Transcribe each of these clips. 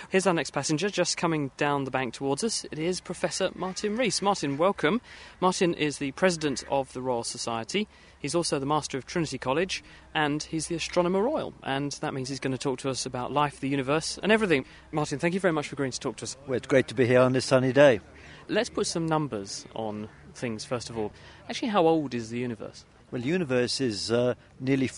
Here's our next passenger, just coming down the bank towards us. It is Professor Martin Rees. Martin, welcome. Martin is the President of the Royal Society. He's also the Master of Trinity College, and he's the Astronomer Royal. And that means he's going to talk to us about life, the universe, and everything. Martin, thank you very much for agreeing to talk to us. Well, it's great to be here on this sunny day. Let's put some numbers on things, first of all. Actually, how old is the universe? Well, the universe is nearly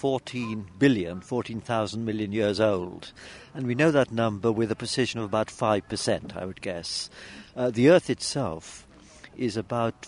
14,000 million years old. And we know that number with a precision of about 5%, I would guess. The Earth itself is about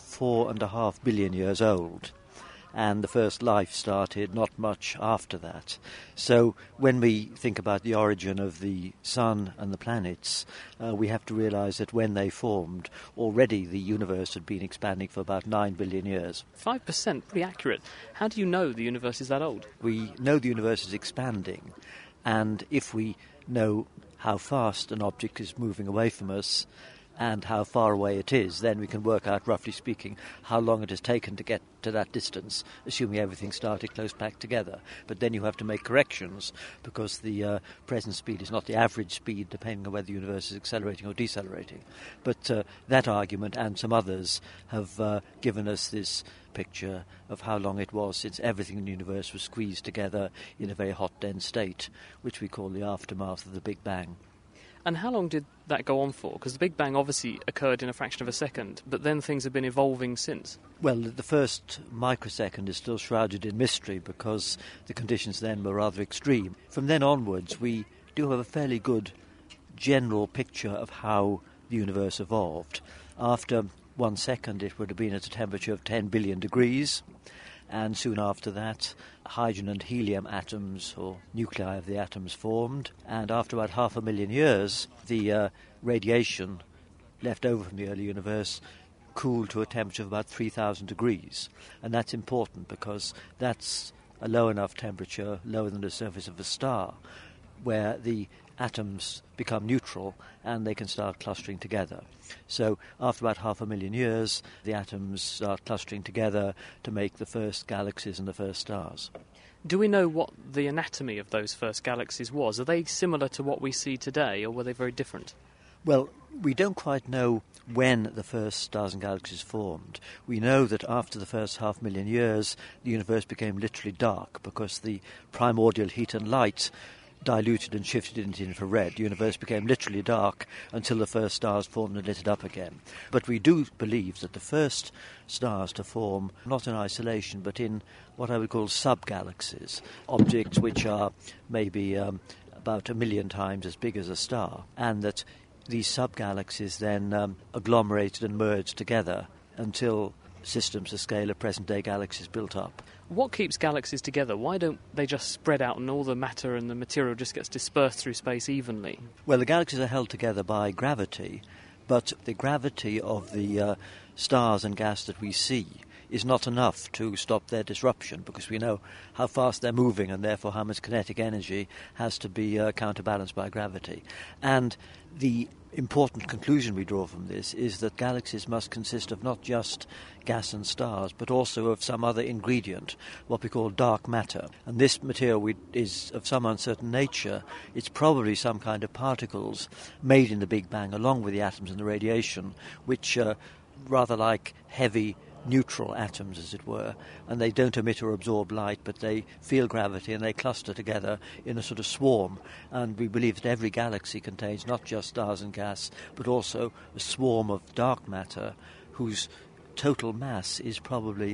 4.5 billion years old. And the first life started not much after that. So when we think about the origin of the Sun and the planets, we have to realise that when they formed, already the universe had been expanding for about 9 billion years. 5%, pretty accurate. How do you know the universe is that old? We know the universe is expanding, and if we know how fast an object is moving away from us, and how far away it is, then we can work out, roughly speaking, how long it has taken to get to that distance, assuming everything started close packed together. But then you have to make corrections, because the present speed is not the average speed, depending on whether the universe is accelerating or decelerating. But that argument and some others have given us this picture of how long it was since everything in the universe was squeezed together in a very hot, dense state, which we call the aftermath of the Big Bang. And how long did that go on for? Because the Big Bang obviously occurred in a fraction of a second, but then things have been evolving since. Well, the first microsecond is still shrouded in mystery because the conditions then were rather extreme. From then onwards, we do have a fairly good general picture of how the universe evolved. After 1 second, it would have been at a temperature of 10 billion degrees. And soon after that, hydrogen and helium atoms, or nuclei of the atoms, formed. And after about 500,000 years, the radiation left over from the early universe cooled to a temperature of about 3,000 degrees. And that's important because that's a low enough temperature, lower than the surface of a star, where the atoms become neutral and they can start clustering together. So after about 500,000 years, the atoms start clustering together to make the first galaxies and the first stars. Do we know what the anatomy of those first galaxies was? Are they similar to what we see today, or were they very different? Well, we don't quite know when the first stars and galaxies formed. We know that after the first 500,000 years, the universe became literally dark because the primordial heat and light diluted and shifted into infrared. The universe became literally dark until the first stars formed and lit it up again. But we do believe that the first stars to form, not in isolation, but in what I would call sub-galaxies, objects which are maybe about 1 million times as big as a star, and that these sub-galaxies then agglomerated and merged together until systems the scale of present-day galaxies built up. What keeps galaxies together? Why don't they just spread out and all the matter and the material just gets dispersed through space evenly? Well, the galaxies are held together by gravity, but the gravity of the stars and gas that we see is not enough to stop their disruption, because we know how fast they're moving and therefore how much kinetic energy has to be counterbalanced by gravity. And the important conclusion we draw from this is that galaxies must consist of not just gas and stars, but also of some other ingredient, what we call dark matter. And this material is of some uncertain nature. It's probably some kind of particles made in the Big Bang along with the atoms and the radiation, which are rather like heavy neutral atoms, as it were, and they don't emit or absorb light, but they feel gravity and they cluster together in a sort of swarm. And we believe that every galaxy contains not just stars and gas, but also a swarm of dark matter whose total mass is probably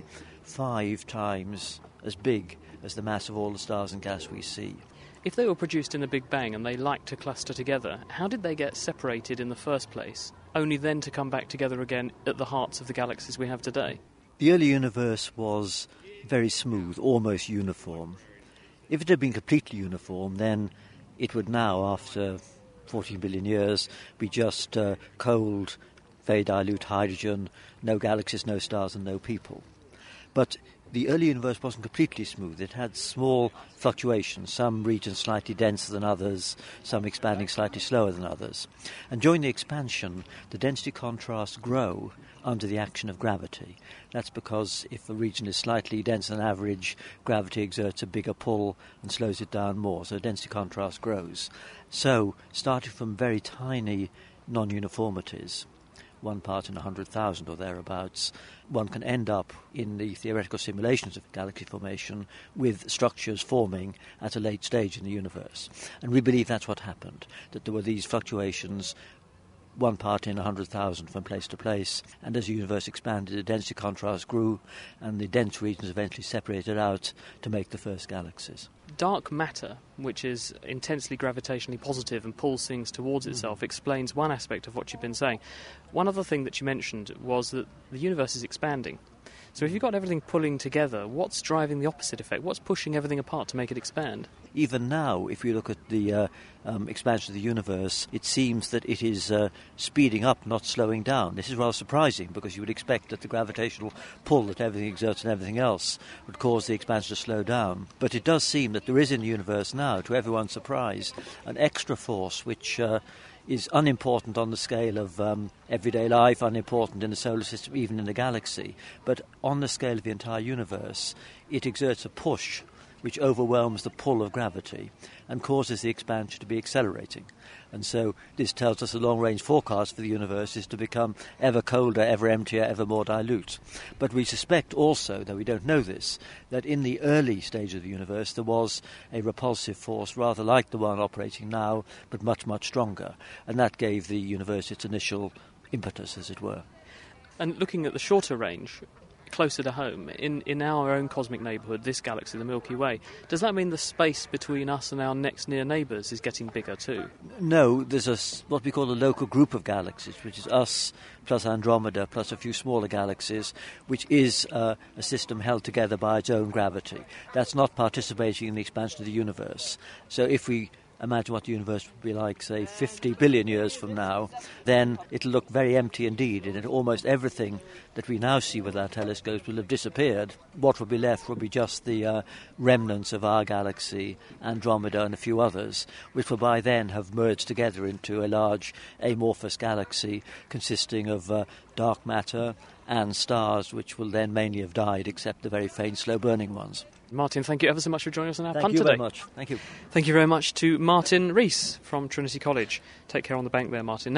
5 times as big as the mass of all the stars and gas we see. If they were produced in a Big Bang and they like to cluster together, how did they get separated in the first place, only then to come back together again at the hearts of the galaxies we have today? The early universe was very smooth, almost uniform. If it had been completely uniform, then it would now, after 14 billion years, be just cold, very dilute hydrogen, no galaxies, no stars and no people. But The early universe wasn't completely smooth. It had small fluctuations, some regions slightly denser than others, some expanding slightly slower than others. And during the expansion, the density contrasts grow under the action of gravity. That's because if a region is slightly denser than average, gravity exerts a bigger pull and slows it down more, so density contrast grows. So, starting from very tiny non-uniformities, 1 part in 100,000 or thereabouts, one can end up in the theoretical simulations of galaxy formation with structures forming at a late stage in the universe. And we believe that's what happened, that there were these fluctuations, 1 part in 100,000 from place to place, and as the universe expanded, the density contrast grew, and the dense regions eventually separated out to make the first galaxies. Dark matter, which is intensely gravitationally positive and pulls things towards itself, explains one aspect of what you've been saying. One other thing that you mentioned was that the universe is expanding. So if you've got everything pulling together, what's driving the opposite effect? What's pushing everything apart to make it expand? Even now, if you look at the expansion of the universe, it seems that it is speeding up, not slowing down. This is rather surprising, because you would expect that the gravitational pull that everything exerts on everything else would cause the expansion to slow down. But it does seem that there is in the universe now, to everyone's surprise, an extra force which is unimportant on the scale of everyday life, unimportant in the solar system, even in the galaxy. But on the scale of the entire universe, it exerts a push which overwhelms the pull of gravity and causes the expansion to be accelerating. And so this tells us the long-range forecast for the universe is to become ever colder, ever emptier, ever more dilute. But we suspect also, though we don't know this, that in the early stage of the universe there was a repulsive force rather like the one operating now, but much, much stronger. And that gave the universe its initial impetus, as it were. And looking at the shorter range, closer to home, in our own cosmic neighbourhood, this galaxy, the Milky Way, does that mean the space between us and our next near neighbours is getting bigger too? No, there's what we call a local group of galaxies, which is us plus Andromeda plus a few smaller galaxies, which is a system held together by its own gravity. That's not participating in the expansion of the universe. So if we imagine what the universe would be like, say, 50 billion years from now, then it'll look very empty indeed, and almost everything that we now see with our telescopes will have disappeared. What will be left will be just the remnants of our galaxy, Andromeda and a few others, which will by then have merged together into a large amorphous galaxy consisting of dark matter and stars, which will then mainly have died, except the very faint, slow-burning ones. Martin, thank you ever so much for joining us on our punt today. Thank you very much. Thank you. Thank you very much to Martin Rees from Trinity College. Take care on the bank there, Martin.